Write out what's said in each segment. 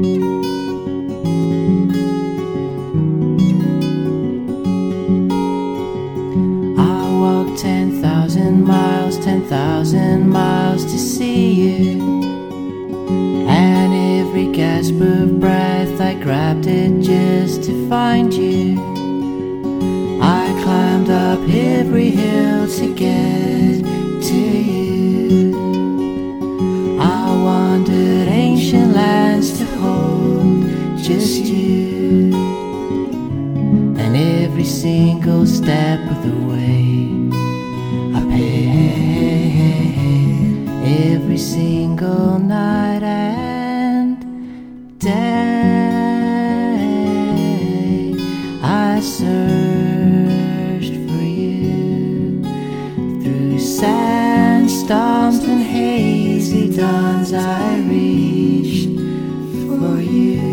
I walked 10,000 miles, 10,000 miles to see you. And every gasp of breath I grabbed it just to find you. I climbed up every hill to get to you. I wandered ancient lands to hold just you. And every single step of the way I paid, every single night and day I searched for you. Through sandstorms and hazy dawns I reached for you.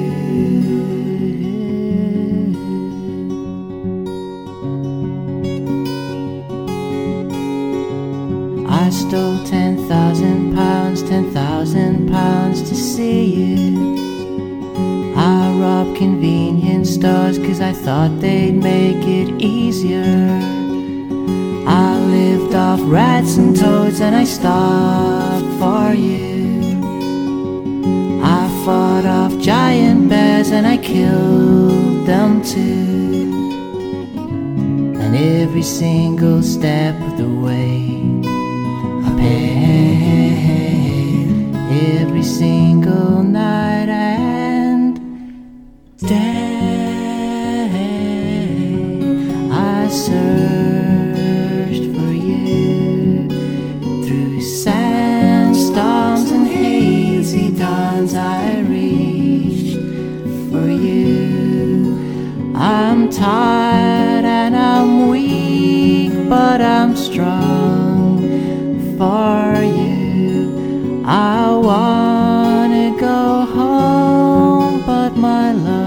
I stole 10,000 pounds, 10,000 pounds to see you. I robbed convenience stores 'cause I thought they'd make it easier. I lived off rats and toads and I starved for you. I fought off giant bears and I killed them too. And every single step of the way I paid, every single night and day I searched for you. Through sandstorms and hazy dawns I reached for you. I'm tired and I'm weak, but I'm strong for you. I wanna go home, but my love